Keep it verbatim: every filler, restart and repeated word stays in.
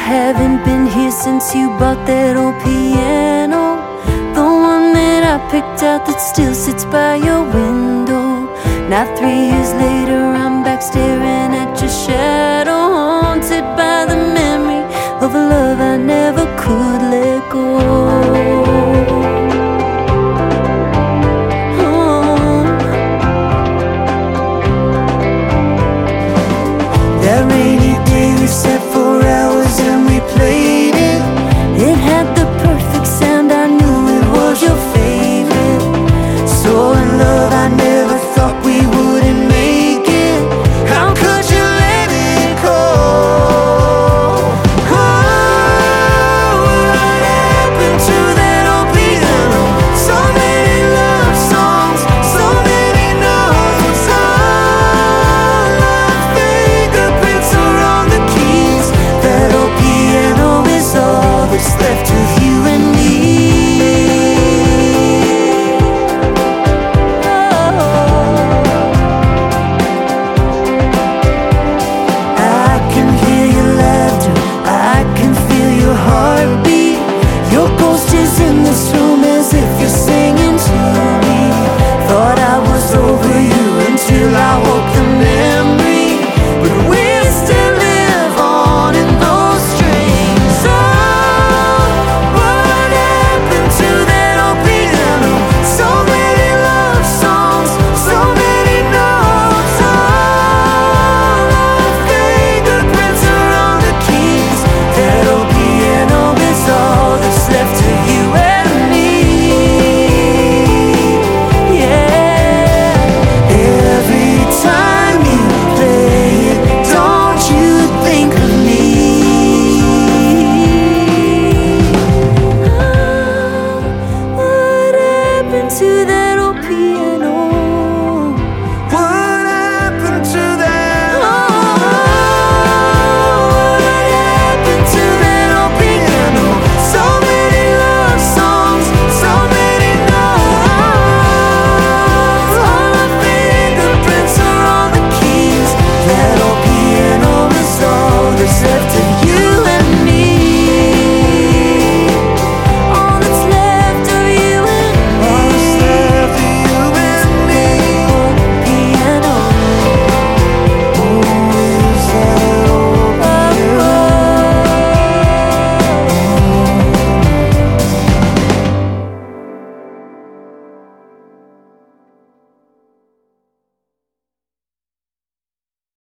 haven't been here since you bought that old piano, the one that I picked out that still sits by your window. Now three years later I'm back staring at your shadow, haunted by the memory of a love I never could let go.